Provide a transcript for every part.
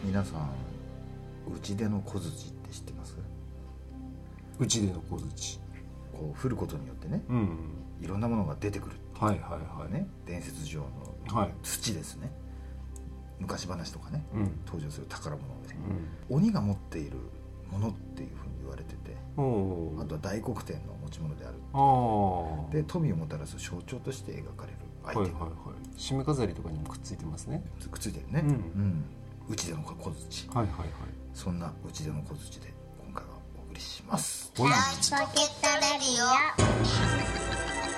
皆さん打出の小槌って知ってます？ 打ち出の小槌、 こう振ることによってね、 うん、 いろんなものが出てくるっていう、 はいはいはいね、伝説上のはい土ですね。昔話とかね、 うん登場する宝物で、 うん鬼が持っているものっていうふうに言われてて、 おーあとは大黒天の持ち物である。 ああで富をもたらす象徴として描かれるアイテム、 はいはいはい、締め飾りとかにもくっついてますね。 くっついてるね、 うん打ち出の小槌、 はいはいはい。 そんな打ち出の小槌で今回はお送りします。 おいポケットレディ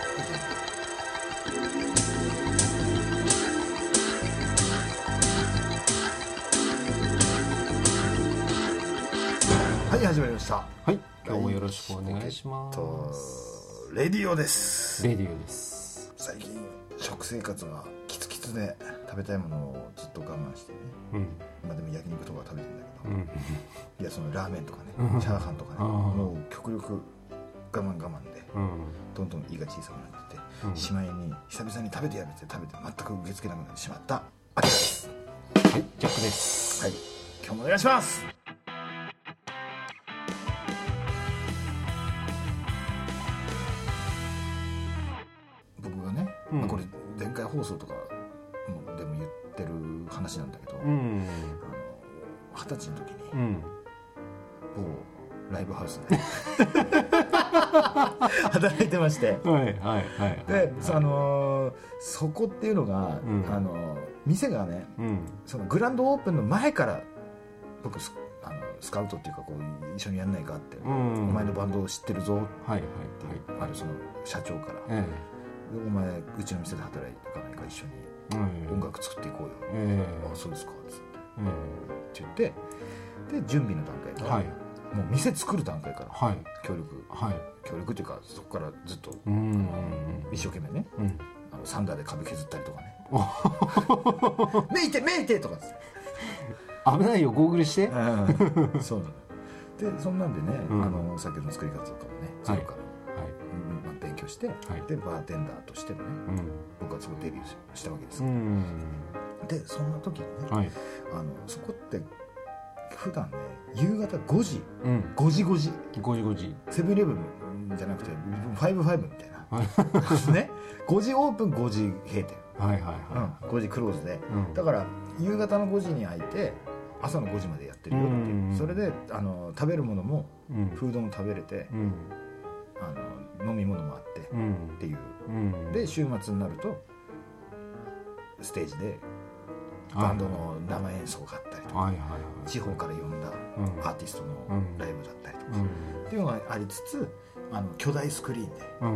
はい、始まりました。 はい、今日もよろしくお願いしまポケッす。 トレディオです。 レディオです。 最近食生活がキツキツで食べたいものをずっと我慢してね、 うんまあでも焼肉とか食べてるんだけど、 うんいやそのラーメンとかうんね、チャーハンとかね、 うんもう極力我慢でうんどんどん胃が小さくなってて、 うんしまいに久々に食べてやるって食べて全く受け付けなくなってしまったアキラです。 はい、ジャックです。 はい、今日もお願いします。僕がね、 うんまあ、これ前回放送とかもでも言ってる話なんだけど、 うん 20歳の時にうん某ライブハウスで働いてまして、 はいはいはいで、 はいそこっていうのが、 うん店がね、 うんそのグランドオープンの前から僕スカウトっていうかこう一緒にやんないかって、 うんお前のバンドを知ってるぞはいはいっていう、 はいその社長から、 えでお前うちの店で働いていかないか一緒にえ音楽作っていこうよ、 えあそうですかっつってえ言ってで準備の段階から、 はいもう店作る段階からはい協力っていうかそこからずっとうん一生懸命ね、 うんサンダーで壁削ったりとかねお 「めいてめいて!」とかっつって危ないよ、ゴーグルして。 そうなのでそんなんでね、 うんお酒の作り方とかもねはいゼロから、 はいまあ、勉強して、でバーテンダーとしてもね、僕はそこデビューしたわけですうから、 んでそんな時にね、 はいそこって普段ね夕方5時うん 5時5時 5時5時セブンイレブンじゃなくて55みたいなね5時オープン5時閉店、 はいはいは 5時クローズで、 うんだから夕方の5時に開いて朝の5時までやってるよっていう、 うんそれで食べるものもいうんフードも食べれて、 うん飲み物もあってっうんていう、 うんで週末になるとステージでバンドの生演奏があったりとか、 はいはいはい地方から呼んだうんアーティストのライブだったりとか、 うんっていうのがありつつ巨大スクリーンでうん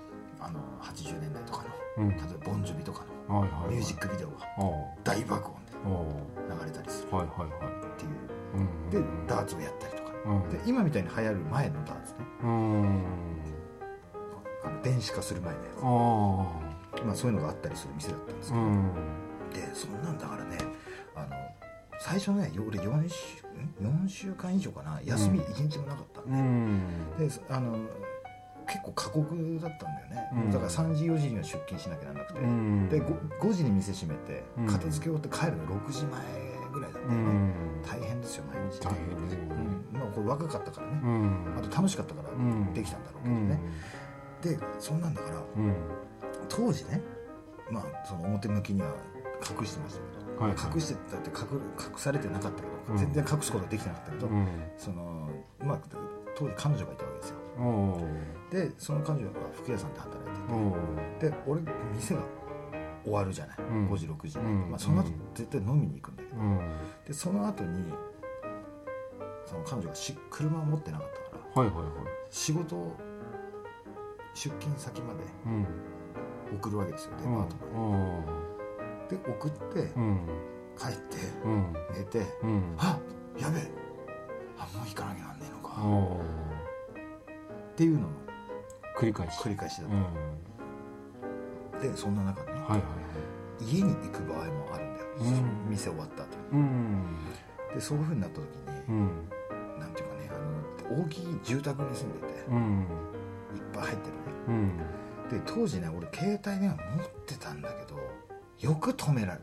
80年代とかうんの例えばボンジョビとかはいはいはいのミュージックビデオがお大爆音でお流れたりするはいはいはいっていううんでダーツをやったりとか、 うんで今みたいに流行る前のダーツね、 うん電子化する前のやあつ、まあ、そういうのがあったりする店だったんですけど、 うんでそんなんだからね最初ね俺4週間以上かな休み1日もなかったんで、 うんで結構過酷だったんだよね、 うんだから3時4時には出勤しなきゃならなくて、 うんで 5時に店閉めてうん片付け終わって帰るの6時前ぐらいだったよね、 うん大変ですよ毎日大変ですよねまあこれ若かったからね、 うんあと楽しかったからんできたんだろうけうんどね、でそんなんだからうん当時ねまあその表向きには隠してましたけど、 はい隠してたって隠されてなかったけど、 うん全然隠すことはできなかったけど、 うんまあ当時彼女がいたわけですよ。 おでその彼女が服屋さんで働いてて、で俺店が終わるじゃない、 うん 5時6時に、 うんまあ、その後絶対飲みに行くんだけど、 うんでその後にその彼女が車を持ってなかったからはいはいはい仕事を出勤先までうん送るわけですよ、デパうんートまで、で送ってうん帰ってうん寝て、 うんあやべえもう行かなきゃなんねえのかおっていうのの繰り返し繰り返しだっうんた、でそんな中ね、 はいはいはい家に行く場合もあるんだよ、 うん店終わった後うんでそういう風になった時に、 うんなんていうかね大きい住宅に住んでて、 うんいっぱい入ってるねうんで当時ね俺携帯電話持ってたんだけどよく止められてたね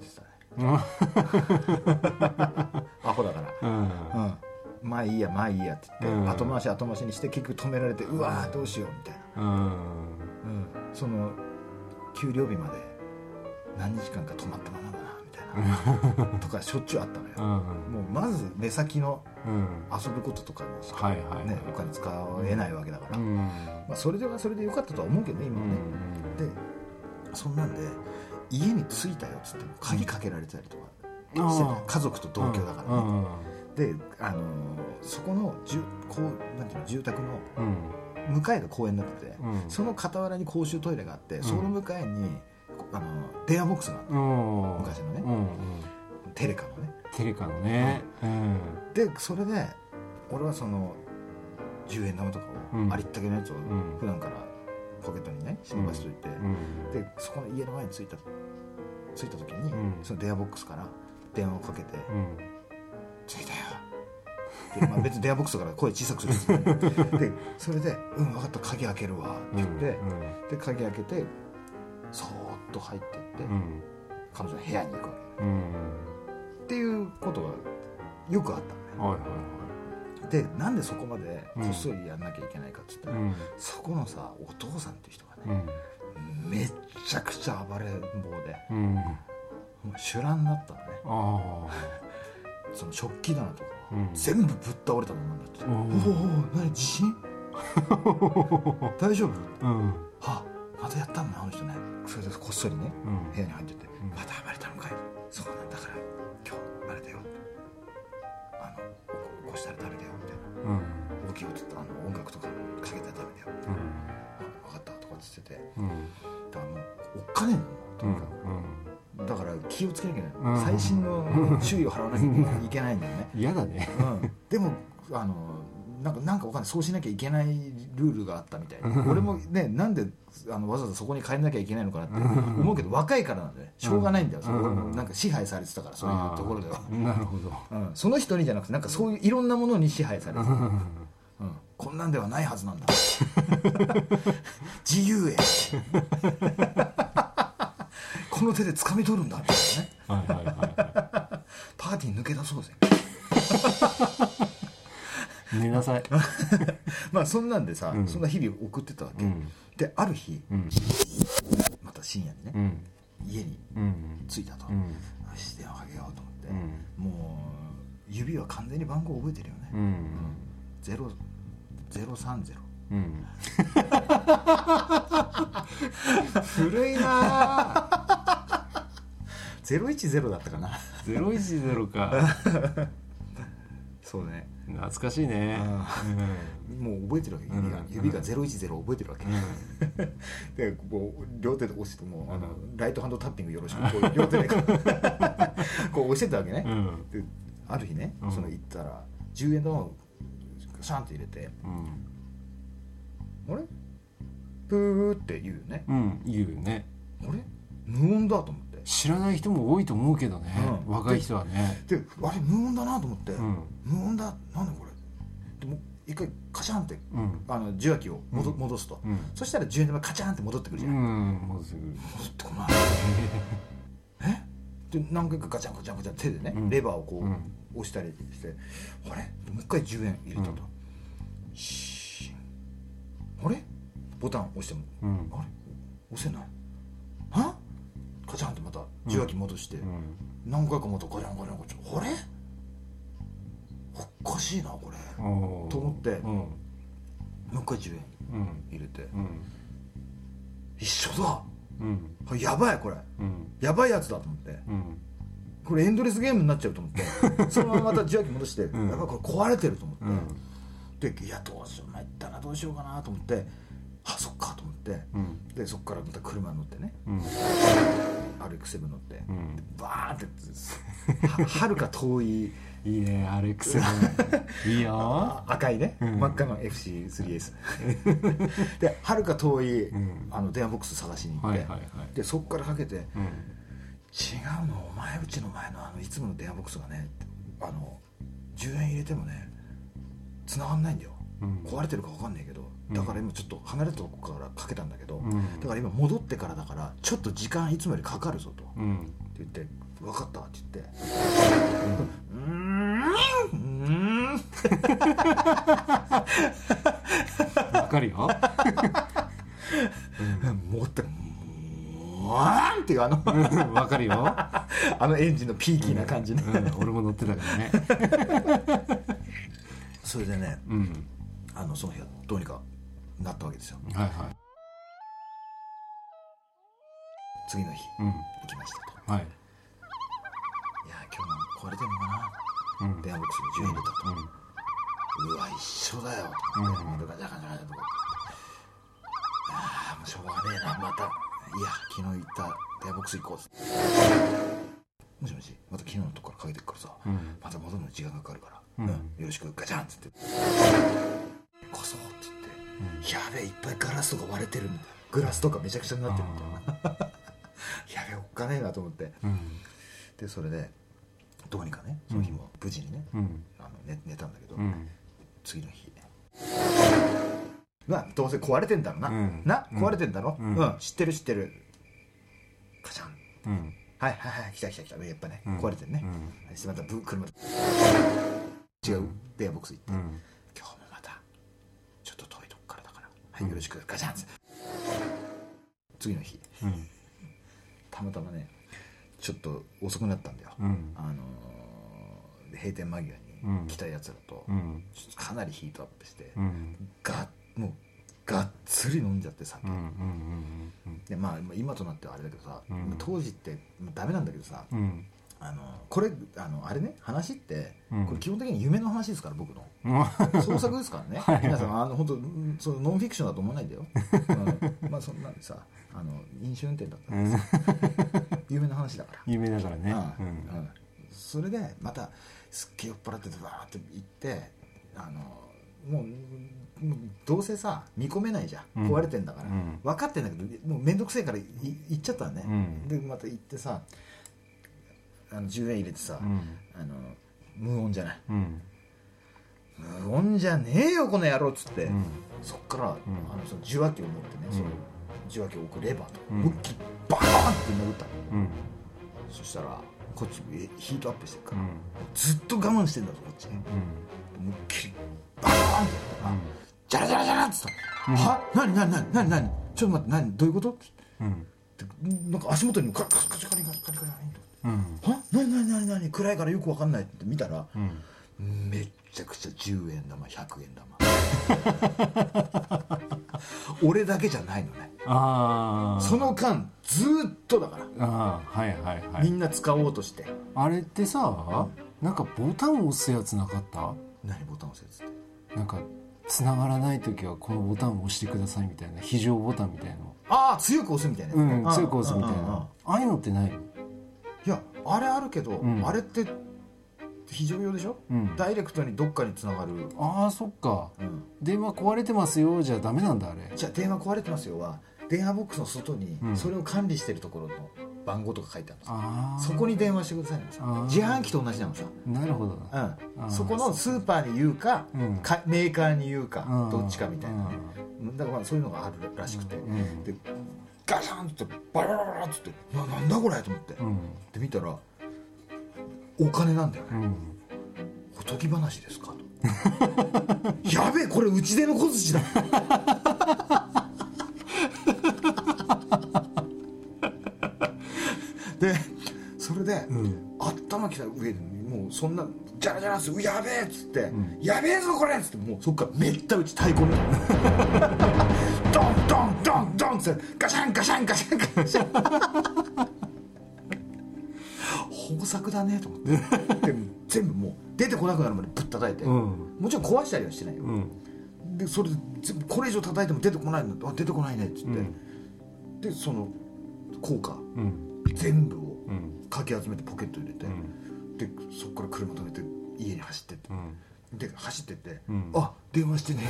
アホだから、まあいいやまあいいやって言って、後回しにして結局止められて、うわーどうしようみたいな、その給料日まで何日間か止まったままだなみたいなとかしょっちゅうあったのよ、もうまず目先の遊ぶこととかにしか、ね、お金使えないわけだから、まあ、それではそれでよかったとは思うけどね今はね、でそんなんで家に着いたよっつっても鍵かけられてたりとかしてた、家族と同居だからね、でそこのなんていうの住宅の向かいが公園になってて、その傍らに公衆トイレがあって、その向かいに電話ボックスがあった昔のね、テレカのね、でそれで俺はその10円玉とかをありったけのやつを普段からポケットにね忍ばしといて、でそこの家の前に着いた時に、その電話ボックスから電話をかけて「着いたよ」で、まあ、別に電話ボックスだから声小さくするんですよ、ね、でそれで「分かった、鍵開けるわ」って言って、で鍵開けてそーっと入っていって、彼女の部屋に行くわけ、っていうことがよくあったのね、でなんでそこまでこっそりやんなきゃいけないかって言ったら、そこのさお父さんっていう人がね、めっちゃくちゃ暴れん坊で、もう酒乱だったのねその食器棚とか全部ぶっ倒れたままになってて、おお何地震大丈夫、はまたやったんだあの人ね。それでこっそりね、部屋に入ってて、また暴れたのかい、そうなんだから今日暴れたよ、起こしたらダメだよみたいな、大きい音楽とかかけたらダメだよみたいな、分かったとかって言ってて、だからもうおっかねえのとにかく、だから気をつけなきゃいけない、最新の注意を払わなきゃいけないんだよね嫌だね、 でもなんかわかんない、そうしなきゃいけないルールがあったみたいな俺もね、なんでわざわざそこに帰らなきゃいけないのかなって思うけど、若いからなんで、ね、しょうがないんだよ、なんか支配されてたから、そういうところでは。 なるほど、 その人にじゃなくて、なんかそういういろんなものに支配されてた、こんなんではないはずなんだ自由へこの手で掴み取るんだみたいなね、パーティー抜け出そうぜ寝なさいまあそんなんでさ、そんな日々送ってたわけ、である日、また深夜にね、家に着いたと、電話かけようと思って、もう指は完全に番号覚えてるよね、030、古いな010だったかな 010かそうね、 懐かしいね、 もう覚えてるわけ、指が010覚えてるわけ、でこう両手で押してもライトハンドタッピングよろしくこう両手でこう押してたわけね、である日ね、その行ったら10円玉をシャンって入れて、あれプーって言うよね、 言うね、 あれ無音だと思って、 知らない人も多いと思うけどね、若い人はね、 であれ無音だなと思って、無音だ、なんだこれ、でも一回カチャンって受話器を戻すと、そしたら10円玉カチャンって戻ってくるじゃん、戻ってこないで何回かガチャンガチャンガチャン手でね、レバーをこう押したりして、あれもう一回10円入れたと、あれボタン押しても、あれ押せない、カチャンってまた受話器戻して、何回かまたガチャンガチャンガチャン、あれおかしいなこれと思って、もう一回10円入れて、一緒だ、やばいこれ、やばいやつだと思って、これエンドレスゲームになっちゃうと思ってそのまままた受話器戻して、やばいこれ壊れてると思って、でいやどうしよう参ったな、どうしようかなと思って、そっかと思って、でそっからまた車に乗ってね、RX7 乗って、バーンってはるか遠い、 いいね RX7 いいよ赤いね、真っ赤の FC3S ではるか遠い電話ボックス探しに行って、でそっからかけて、違うのお前うちの前のいつもの電話ボックスがね、10円入れてもね繋がんないんだよ、壊れてるか分かんないけど、だから今ちょっと離れたとこからかけたんだけど、だから今戻ってからだからちょっと時間いつもよりかかるぞと、って言って分かったって言ってわかるよもってわーんっていうわかるよあのエンジンのピーキーな感じね、 俺も乗ってたからねそれでね、その日はどうにかなったわけですよ。 はいはい。 次の日、行きましたと。はい。いや今日も壊れてるのかな、電話ボックスに10円入れたと、うわ一緒だよと思って、ガチャガチャガチャとか、ああもうしょうがねえな、またいや昨日言った電話ボックス行こうっつって、もしもしまた昨日のとこからかけてくからさ、また戻るのに時間がかかるから、よろしくガチャンっつってこそっつって、やべえいっぱいガラスとか割れてるみたいな、グラスとかめちゃくちゃになってるみたいなやべえおっかねえなと思って、でそれでどうにかねその日も無事にね、寝たんだけど、次の日まあどうせ壊れてんだろうな、壊れてんだろ、知ってるカチャン、はいはいはい来たやっぱね、壊れてるね、また車で違う電話ボックス行って、今日もまたちょっと遠いとこからだから、はいよろしくガチャンって、次の日、たまたまねちょっと遅くなったんだよ、閉店間際に来たやつらと、かなりヒートアップして、もうがっつり飲んじゃって酒、でまあ今となってはあれだけどさ、当時ってダメなんだけどさ、これあれね話って、これ基本的に夢の話ですから僕の創作ですからね皆さん本当そのノンフィクションだと思わないんだよまあそんなんでさ飲酒運転だったんです夢の話だから有名だからね、 それでまたすっげえ酔っ払っててわーって行ってもうどうせさ見込めないじゃん、壊れてんだから、分かってんだけどもうめんどくせえから行っちゃったね、でまた行ってさ10円入れてさ、無音じゃない、無音じゃねえよこの野郎っつって、そっからその受話器を持ってね、その受話器を置くレバーと思いっきりバーンって殴ったの、そしたらこっちヒートアップしてるから、ずっと我慢してんだぞこっち、思いっきりバーンってやったら、ジャラジャラジャラっつったの、は何ちょっと待ってどういうこと、なんか足元にカリカリカリカリカリカリは何暗いからよく分かんないって見たら、めっちゃくちゃ10円玉100円玉俺だけじゃないのね、その間ずっとだから、みんな使おうとして。 あれってさ、なんかボタン押すやつなかった？ 何ボタン押すやつって？ なんか繋がらないときはこのボタンを押してくださいみたいな、非常ボタンみたいなの。 強く押すみたいな、 強く押すみたいな、ああいうのってないの？ いやあれあるけど、あれって非常用でしょ、ダイレクトにどっかにつながる。 そっか、電話壊れてますよじゃダメなんだあれ。 じゃあ電話壊れてますよは電話ボックスの外にそれを管理してるところの番号とか書いてあるんですよ、そこに電話してくださいね、自販機と同じなのさ。なるほど、 そこのスーパーに言うか、メーカーに言うか、どっちかみたいなね、だからそういうのがあるらしくて、でガシャンってバラバラバラってってなんだこれと思って、で見たらお金なんだよね、おとぎ話ですかとやべえこれ打ち出の小槌だでそれで、頭きた上でもうそんなジャラジャラすやべえっつって、やべえぞこれっつって、もうそっからめった打ち太鼓みたいなドンドンドンドンっつってガシャンガシャンガシャンガシャン豊作だねと思ってで全部もう出てこなくなるまでぶったたいて、もちろん壊したりはしてないよ、でそれでこれ以上叩いても出てこないの、出てこないねっつって、でその効果、全部をかき集めてポケット入れて、でそこから車止めて家に走ってって、で走ってって、電話してね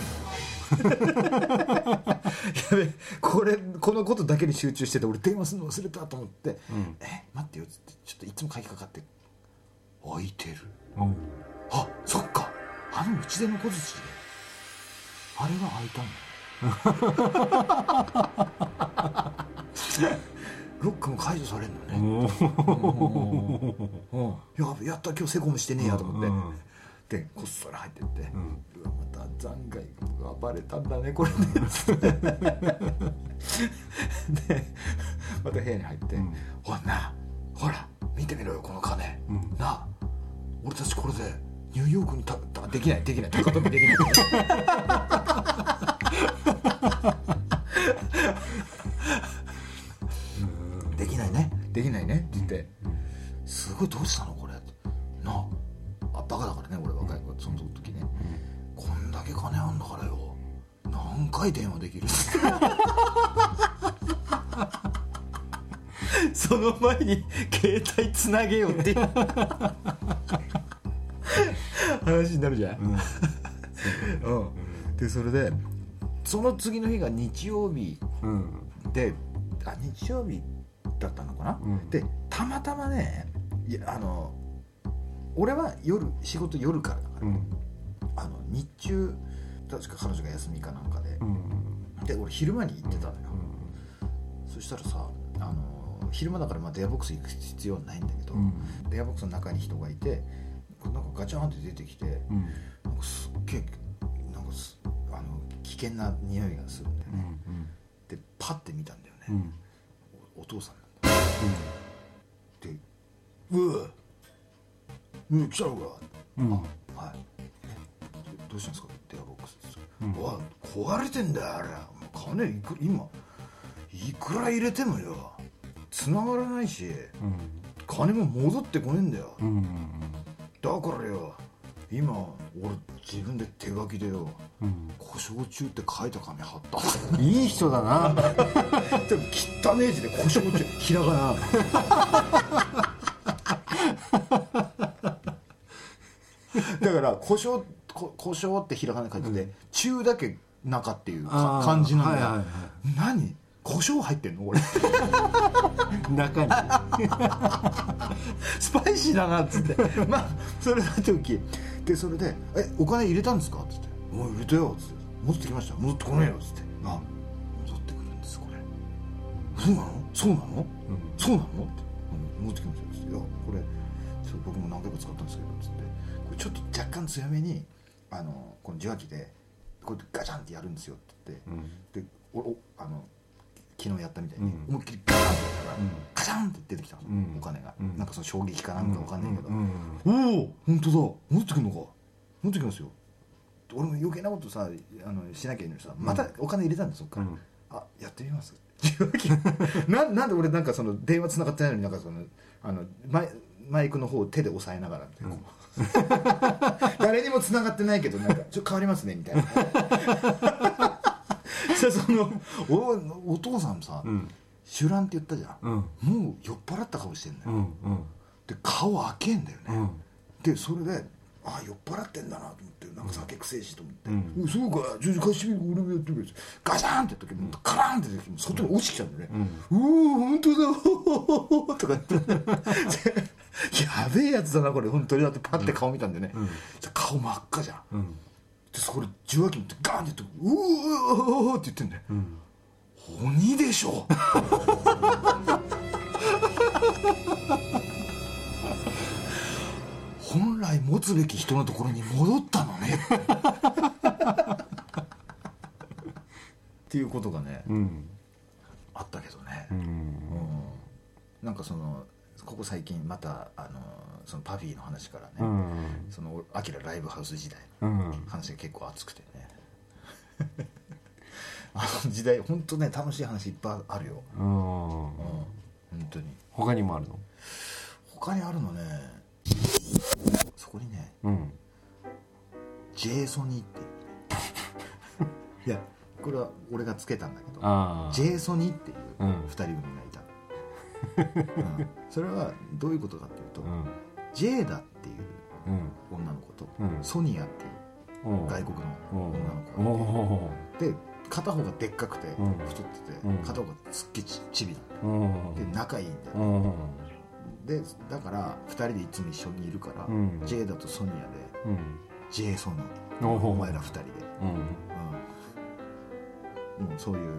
やべこのことだけに集中してて俺電話するの忘れたと思って、待ってよっつってちょっといつも鍵かかって開いてる、そっか打ち出の小槌であれが開いたんだロックも解除されるのね。やった、今日セコムしてねえやと思って、でこっそり入ってって、うわまた残骸がバレたんだねこれねでまた部屋に入って、ほらな、ほら見てみろよこの金、なあ俺たちこれでニューヨークにできない高飛びできないできないねって言って、すごい、どうしたのこれってなあ、バカだからね俺若い子、その時ね、こんだけ金あんだからよ何回電話できるその前に携帯つなげよっていう話になるじゃん、でそれでその次の日が日曜日で、日曜日だったのかな、でたまたまね、俺は仕事夜からだから、日中確か彼女が休みかなんかで、で俺昼間に行ってたのよ、そしたらさ、昼間だから電話ボックス行く必要はないんだけど、電話ボックスの中に人がいて、なんかガチャンって出てきて、なんかすっげえなんか危険な匂いがするんだよね、でパッて見たんだよね、お父さんで、来たのか、はい、どうしたんですか電話ボックスです、壊れてんだよあれ、金今いくら入れてもよ繋がらないし、金も戻ってこねえんだよ、だからよ今俺自分で手書きでよ、故障中って書いた紙貼ったいい人だなでも汚ねえ字で故障中ひらがなだから故障ってひらがな書いてて、中だけ中っていう感じなんだよ、何胡椒入ってんのこれ中にスパイシーだなっつってまあそれの時で、それでお金入れたんですかっつって、もう入れたよっつって、戻ってきました、戻ってこないよっつって、戻ってくるんですこれ、そうなのそうなの、そうなのって戻ってきましたっつって、いやこれ僕も何回か使ったんですけどっつって、これちょっと若干強めにこの受話器でこうやってガチャンってやるんですよって言って、で昨日やったみたいに思いっきりガーンってやったら、カチャンって出てきたの、お金が、なんかその衝撃かなんか分かんないけど、おお本当だ戻ってくるのか、戻ってきますよ、俺も余計なことさしなきゃいいのにさ、またお金入れたんですそっから、やってみますなんで俺なんかその電話つながってないのになんかそのマイクの方を手で押さえながら、誰にもつながってないけどなんかちょっと変わりますねみたいなその お父さんさ、酒乱って言ったじゃん、もう酔っ払った顔してんだよ、で顔開けんだよね、でそれで酔っ払ってんだなと思って、なんか酒くせえしと思って、そうかちょっと貸してみる、俺もやってくれ、ガシャンってやった時カランって時外に落ちてきちゃうんだよね、本当だとか言ってやべえやつだなこれ本当に、だってパッて顔見たんでね、顔真っ赤じゃん、でそこで受話器持ってガーンって言ってうーって言ってんだよ、鬼でしょ本来持つべき人のところに戻ったのねっていうことがね、あったけどね、なんかここ最近またそのパフィーの話からね、そのアキラライブハウス時代の話が結構熱くてね時代本当ね楽しい話いっぱいあるよ、本当に。 他にもあるの？ 他にあるのね、そこにね、ジェイソニーっていういやこれは俺がつけたんだけど、ジェイソニーっていう2人組がいた、それはどういうことかっていうと、ジェーダっていう女の子と、ソニアっていう外国の女の子がいて、で片方がでっかくて太ってて、片方がすっげえちびなんだよ、で仲いいんだよ、でだから2人でいつも一緒にいるから、ジェーダとソニアで、ジェイソニー、お前ら2人で、もうそういう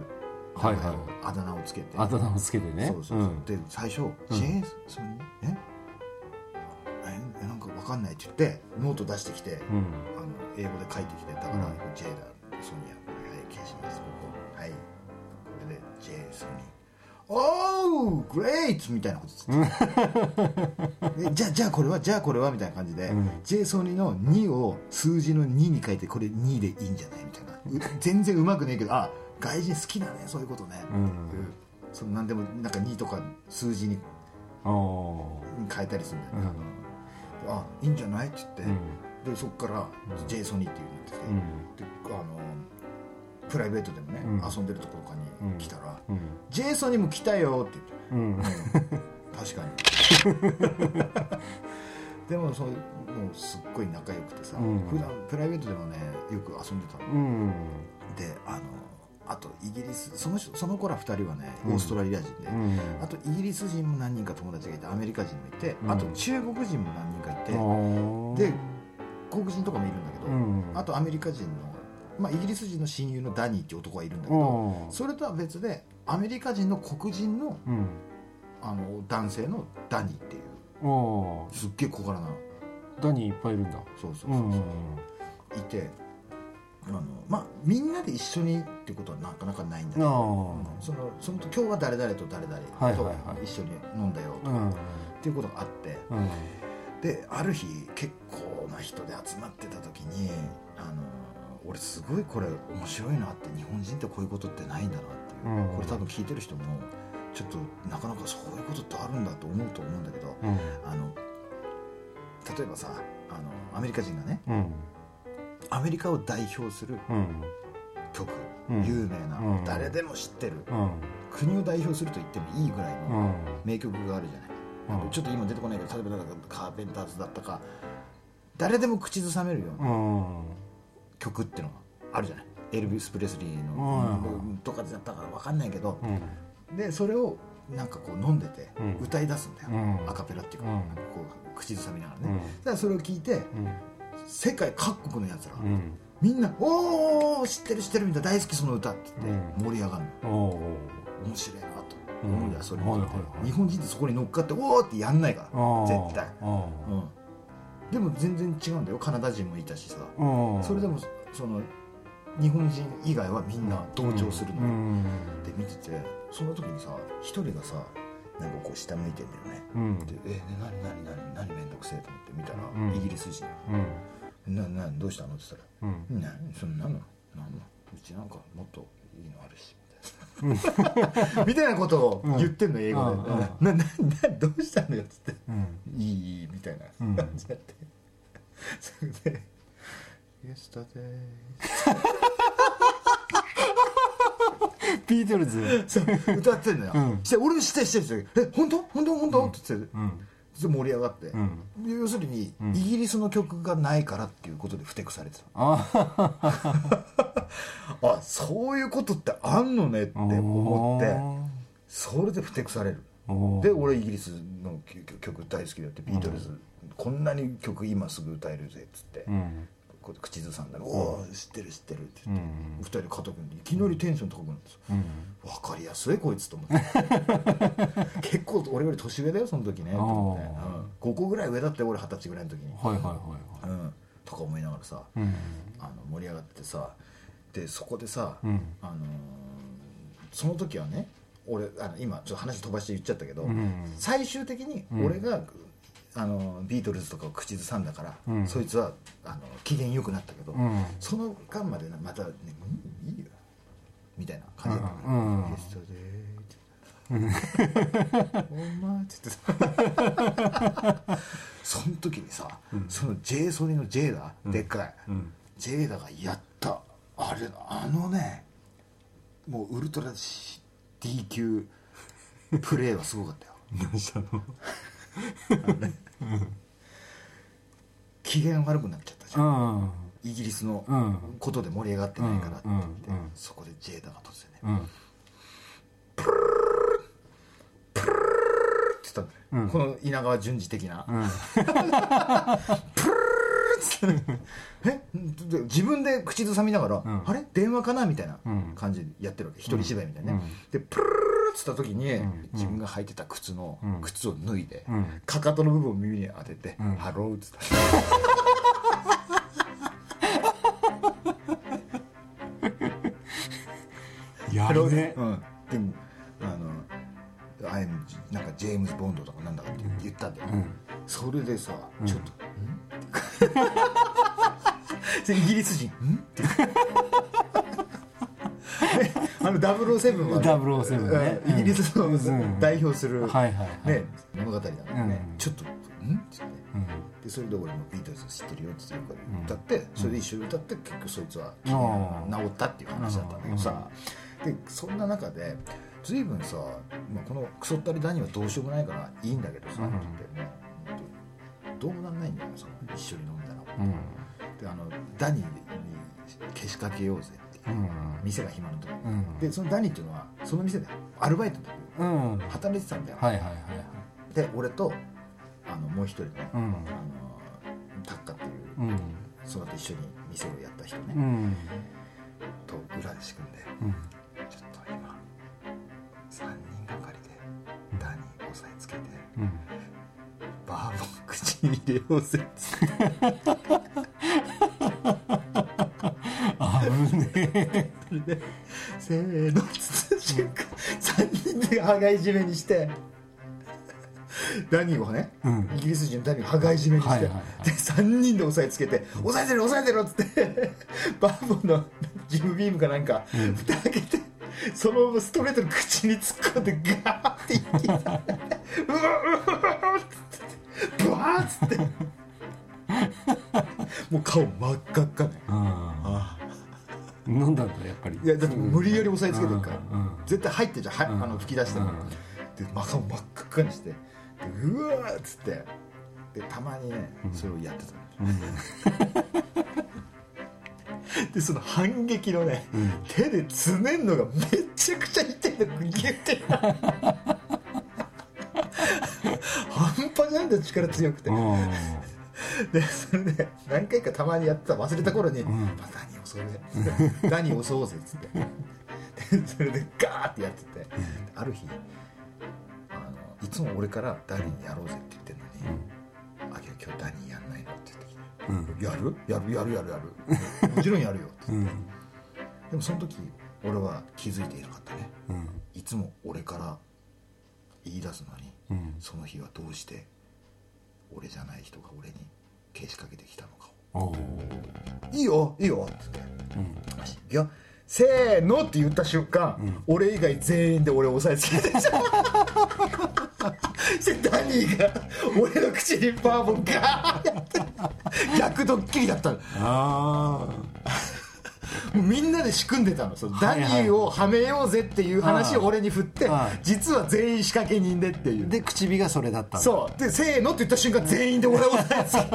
はいはい、 あだ名をつけてあだ名をつけてね。 そうそうそう、うん、で最初、ジェイソニーなんか分かんないって言ってノート出してきて、英語で書いてきて、だから、ジェイダソニアこれはい消します、ここはいこれでジェイソニーおーグレートみたいなことですじゃあこれはみたいな感じで、ジェイソニーの2を数字の2に書いて、これ2でいいんじゃないみたいな、全然うまくねえけど、外人好きだねそういうことね、その何でもなんか2とか数字に変えたりするんだよね、いいんじゃないって言って、でそこからジェイソニーっていうのになってきて、でプライベートでもね、遊んでるところとかに来たら、ジェイソニーも来たよって言って、確かにでももうすっごい仲良くてさ、普段プライベートでもねよく遊んでたの、であとイギリスその頃は2人はねオーストラリア人で、あとイギリス人も何人か友達がいて、アメリカ人もいて、あと中国人も何人かいて、で黒人とかもいるんだけど、あとアメリカ人の、イギリス人の親友のダニーっていう男がいるんだけど、それとは別でアメリカ人の黒人の、男性のダニーっていう、すっげえ小柄なダニーいっぱいいるんだ。 そういて、みんなで一緒にっていうことはなかなかないんだけど、その今日は誰々と誰々と一緒に飲んだよとかっていうことがあって、である日結構な人で集まってた時に、俺すごいこれ面白いなって、日本人ってこういうことってないんだなっていう、これ多分聞いてる人もちょっとなかなかそういうことってあるんだと思うと思うんだけど、例えばさアメリカ人がね、アメリカを代表する曲、有名な、誰でも知ってる、国を代表すると言ってもいいぐらいの名曲があるじゃない、ちょっと今出てこないけど、例えばカーペンターズだったか、誰でも口ずさめるような曲っていうのがあるじゃない、エルビス・プレスリーのとかだったか分かんないけど、でそれをなんかこう飲んでて歌い出すんだよ、アカペラっていうか、こう口ずさみながらね、だからそれを聞いて、世界各国のやつら、みんなおー知ってる知ってるみたいな、大好きその歌って言って盛り上がるの、面白いなと思うや、それ見てて、日本人ってそこに乗っかっておーってやんないから、絶対、でも全然違うんだよ、カナダ人もいたしさ、それでもその日本人以外はみんな同調するの、で見てて、その時にさ一人がさなんかこう下向いてんだよね、で何めんどくせえと思って見たら、イギリス人、どうしたのって言ったら、そんなのうちなんかもっといいのあるしみたいなことを言ってんの、英語で、どうしたのよっつって、いいみたいな感じになって、それでYesterday ビートルズそう歌ってんのよ、して俺も知ってる本当って言って、盛り上がって、要するにイギリスの曲がないからっていうことでふてくされてた、そういうことってあんのねって思って、それでふてくされる。で俺イギリスの曲大好きだって、ビートルズ、こんなに曲今すぐ歌えるぜっつって、口ずさんだら、おー知ってるって言って、二人で肩組んでいきなりテンション高くなるんですよ、分かりやすいこいつと思って結構俺より年上だよその時ねと思って、5個ぐらい上だって俺20歳ぐらいの時に、とか思いながらさ、盛り上がってさ、でそこでさ、その時はね、俺今ちょっと話飛ばして言っちゃったけど、最終的に俺がビートルズとかを口ずさんだから、そいつは機嫌良くなったけど、その間までまたね、いいよみたいな感じだったから「お前」って言ってさその時にさ、その J ソニの J だ、でっかい J だがやったね、もうウルトラ D 級プレーはすごかったよ。 何したの機嫌悪くなっちゃったじゃん、イギリスのことで盛り上がってないからって言って、そこでジェイダが突然ね、プルルルプルルルって言ったんだよ、この稲川淳二的な、プルルルっで自分で口ずさみながら、あれ電話かなみたいな感じでやってるわけ、一人芝居みたいなね、でプルルルルっつった時に、自分が履いてた靴を脱いで、かかとの部分を耳に当てて、ハローっつったやるね、 でもなんかジェームズ・ボンドとかなんだかって言ったんだよ、それでさ、ちょっとイギリス人って007は、 007ね、 イギリスの代表する、物語だからね、ちょっとって言って、でそれで俺もビートルズ知ってるよって言って歌って、それで一緒に歌って結局そいつは治ったっていう話だったんだけどさ、でそんな中で随分さ、このクソったりダニはどうしようもないからいいんだけどさ、って言って、どうもなんないんだよ、その一緒に飲んだら、でダニにけしかけようぜっていう、店が暇なとこ、でそのダニっていうのはその店でアルバイトで働いてたんだよ、で俺ともう一人ね、タッカっていう、その後一緒に店をやった人ね、と裏で仕組んで、ちょっと今3人がかりでダニ押さえつけて、バーボン口に入れようぜっつって危ねえでせーのっつった瞬間3人で羽交い締めにしてダニをね、イギリス人のダニを羽交い締めにして、で3人で押さえつけて、押さえてる押さえてるっつってバーボンのジムビームかなんか蓋開けて、そのままストレートの口に突っ込んでガーって一気にうわうわっつってブワーっつってもう顔真っ赤っかね、 飲んだんだやっぱり。 いやだって無理やり押さえつけてるから、絶対入ってじゃん、吹き出しても、で顔真っ赤っかにして、でうわーっつって、でたまにねそれをやってたの、でその反撃のね、手でつねんのがめちゃくちゃ痛いの、ギュッて半端じゃないんだよ、力強くて、でそれで何回かたまにやってた、忘れた頃に、ダニを襲おうぜっつってでそれでガーってやってて、ある日いつも俺からダニやろうぜって言ってんのに、あきら今日ダニやんないのって言ってきて、やるもちろんやるよって、でもその時俺は気づいていなかったね、いつも俺から言い出すのに、その日はどうして俺じゃない人が俺にけしかけてきたのかを、いいよいいよって言って、いやせーのって言った瞬間、俺以外全員で俺を押さえつけてダニーが俺の口にバーボンガーやって逆ドッキリだったの。もうみんなで仕組んでたの、そのダニーをはめようぜっていう話を俺に振って、実は全員仕掛け人でっていう、 で口火がそれだったんだ。 そうでせーのって言った瞬間全員で俺を押さえつけて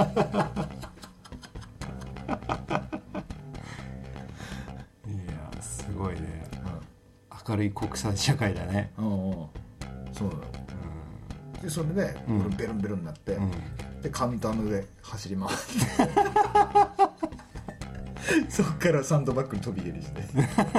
すごいね、明るい国際社会だね。 そうだよ、でそれで、俺ベロンベロンになって、でカウンターの上走り回ってそっからサンドバッグに飛び蹴りして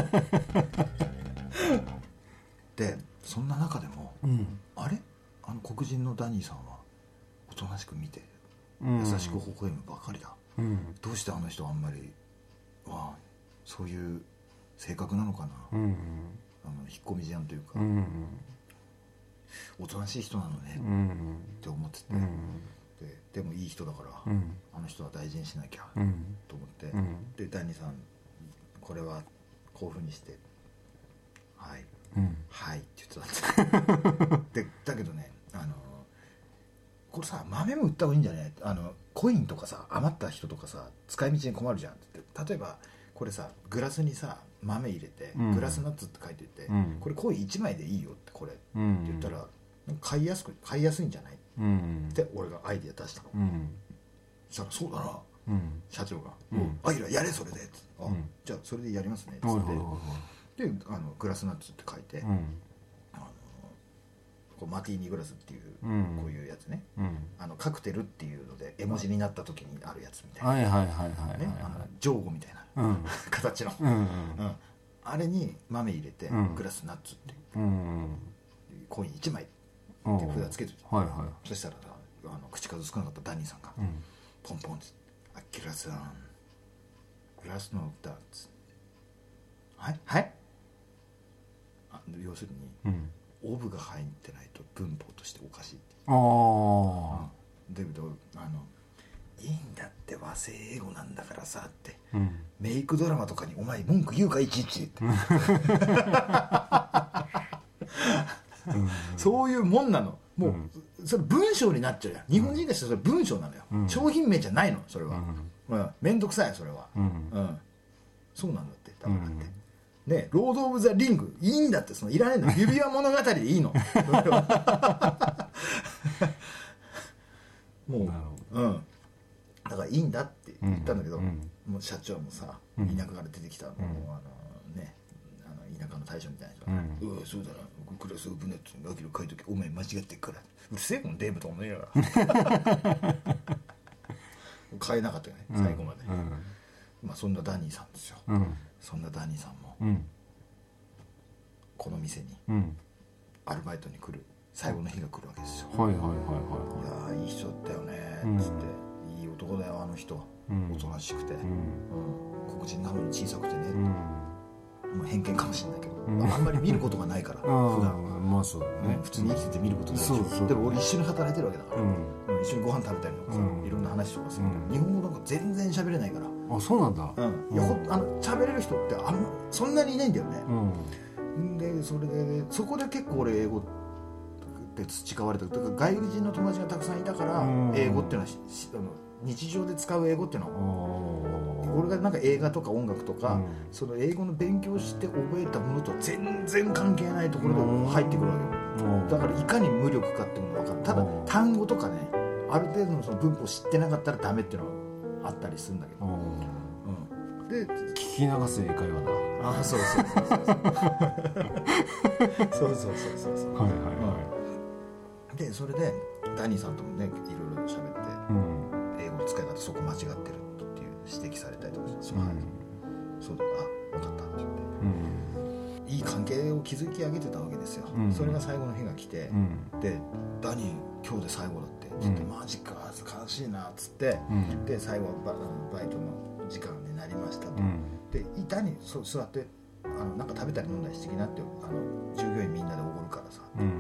でそんな中でも、あれ黒人のダニーさんはおとなしく見て、優しく微笑むばかりだ、どうしてあの人あんまりそういう性格なのかな、引っ込み思案というか、おとなしい人なのね、って思ってて、でもいい人だから、あの人は大事にしなきゃ、と思って、でダニーさんこれはこういうふうにしてはい、はいって言ってたんでだけどね、これさ豆も売った方がいいんじゃない、コインとかさ余った人とかさ使い道に困るじゃんって言って、例えばこれさグラスにさ豆入れて、グラスナッツって書いてて、これコイン1枚でいいよってこれ、って言ったら買いやすいんじゃない、って俺がアイディア出したの、そしたらそうだな、社長が「あいらやれそれで」って「じゃあそれでやりますね」って言って、でグラスナッツって書いて、 こうマティーニグラスっていう、こういうやつね、カクテルっていうので絵文字になった時にあるやつみたいな、ジョーゴみたいな形の、あれに豆入れて、グラスナッツってコイン1枚って札つけてて、そしたら口数少なかったダニーさんが、ポンポンって「アキラさんグラスの歌」っつって「はいはい?」要するに、オブが入ってないと文法としておかしいって。だけどいいんだって和製英語なんだからさって、メイクドラマとかにお前文句言うかいちいちってそういうもんなの。もうそれ文章になっちゃうやん。日本人がしてそれ文章なのよ、商品名じゃないのそれは。めんどくさいそれは。そうなんだって。だからってね、ロード・オブ・ザ・リングいいんだって、そのいらないんだ、指輪物語でいいのもう、だからいいんだって言ったんだけど、もう社長もさ、田舎から出てきたもうね、田舎の大将みたいな人が「うわそうだな、クラスオブネットにアキラ書いとけ、お前間違ってっからうるせえこのデームと思いながら変えなかったよね最後まで。まあそんなダニーさんですよ。そんなダニーさんも、この店にアルバイトに来る最後の日が来るわけですよ。いやいい人だったよねっつって、いい男だよあの人、おとなしくて、黒人なのに小さくてね、もう偏見かもしれないけど、あんまり見ることがないから普段まあそうだね、 普通に生きてて見ることないでしょ。でも俺一緒に働いてるわけだから、一緒にご飯食べたりとかさ、いろんな話とかするけど、日本語なんか全然喋れないから。 あ、そうなんだ。 喋れる人ってそんなにいないんだよね。でそれでそこで結構俺英語って培われた。だから外国人の友達がたくさんいたから、英語っていうのは日常で使う英語っていうのは、俺がなんか映画とか音楽とか、その英語の勉強して覚えたものとは全然関係ないところで入ってくるわけよ。だからいかに無力かっていうのが分かる。ただ単語とかね、ある程度のその文法を知ってなかったらダメっていうのはあったりするんだけど、で聞き流す英会話だ。 そうそうでそれでダニーさんともねいろいろ喋って、英語の使い方そこ間違ってるっていう指摘されたりとかして、そうだ、分かったって言って、いい関係を築き上げてたわけですよ。それが最後の日が来て、でダニー今日で最後だって言って、マジか悲しいなっつって、で最後バイトの時間になりましたと、で板に座ってなんか食べたり飲んだりしてきなって、従業員みんなでおごるからさって言って、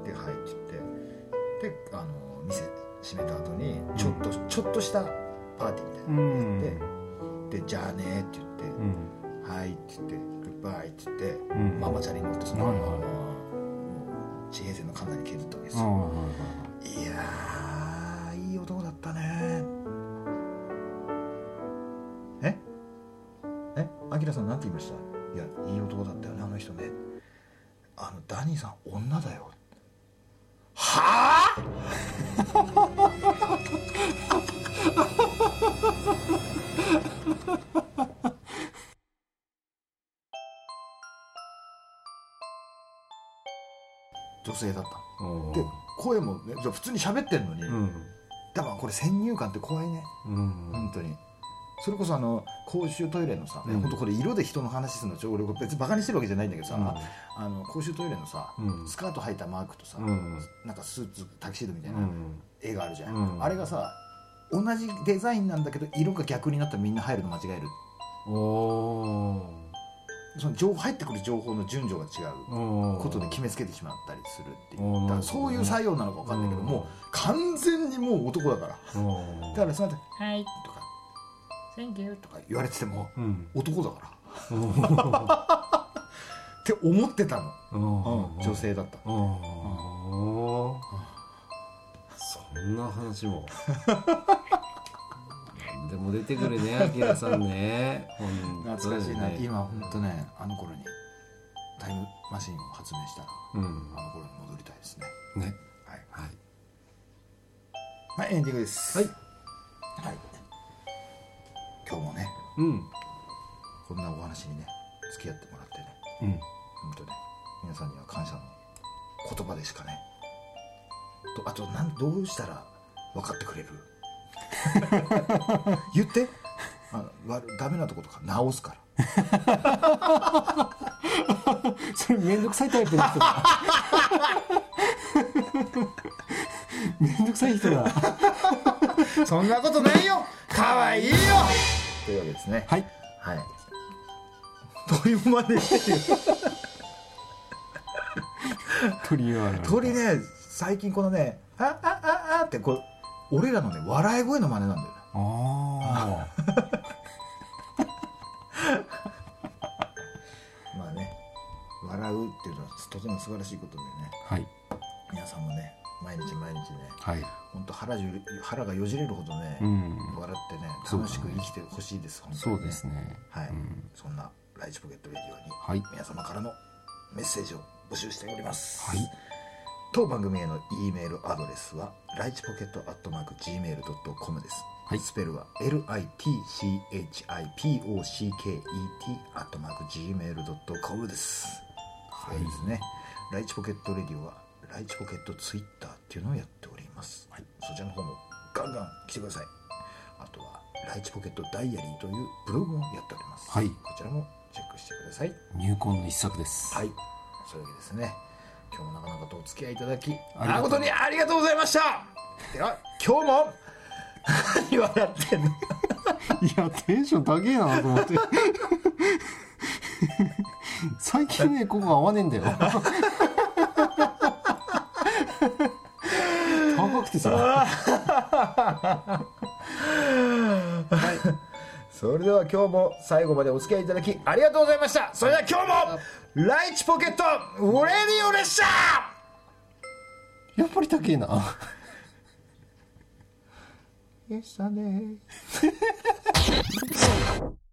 ではいって言って、で店閉めた後にちょっとしたパーティーみたいなのやって、でじゃあねって言って、はいって言ってグッバイって言って、ママチャリに乗ってそのまま地平線の神田に削ったわけですよ。いやーいい男だったね。アキラさんなんて言いました？いやいい男だったよねあの人ね。ダニーさん女だよ。はあ女性だった。で声もね普通に喋ってるのに、だからこれ先入観って怖いね、本当に。それこそ公衆トイレのさ、本当これ色で人の話するの俺別にバカにしてるわけじゃないんだけどさ、公衆トイレのさ、スカート履いたマークとさ、なんかスーツタキシードみたいな絵があるじゃん、あれがさ同じデザインなんだけど色が逆になったらみんな入るの間違える。その入ってくる情報の順序が違うことで決めつけてしまったりするっていう、だからそういう作用なのか分かんないけど、もう完全にもう男だから、だからその後「はい」とか「Thank you」とか言われてても、男だからって思ってたの、女性だった。 そんな話もでも出てくるね、アキラさんね。 懐かしいな、今本当ね、あの頃にタイムマシンを発明したら、あの頃に戻りたいですね。 ね、 はい、エンディングです。はい、今日もね、こんなお話にね付き合ってもらってね、本当ね、皆さんには感謝の言葉でしかね。あとどうしたら分かってくれる言ってダメなとことか直すからそれめんどくさいタイプの人だめんどくさい人だそんなことないよ、かわいいよというわけですね。 はいはい。どういう真似してる鳥ね、最近このねあってこう俺らのね笑い声の真似なんだよね。 あまあね、笑うっていうのはとても素晴らしいことでね、 はい、 皆さんもね毎日毎日ね、 はい、 本当腹がよじれるほどね、笑ってね楽しく生きてほしいです。本当にね。 そうですね。 はい、そんなライチポケットレディオに、皆様からのメッセージを募集しております。はい。当番組への E メールアドレスはライチポケット@gmail.com です。はい、スペルは LITCHIPOCKET@gmail.com です。はい、そうですね。ライチポケットレディオはライチポケットツイッターっていうのをやっております。はい、そちらの方もガンガン来てください。あとはライチポケットダイアリーというブログもやっております。はい、こちらもチェックしてください。 入魂の一作です。はい、 そういうわけですね。今日もなかなかとお付き合いいただき誠にありがとうございました。では今日も何笑ってんのいやテンション高えなと思って最近ねここ合わねえんだよ高くてさはい、それでは今日も最後までお付き合いいただきありがとうございました。それでは今日もライチポケットレディオでした。 やっぱり高えな Yes, Sunday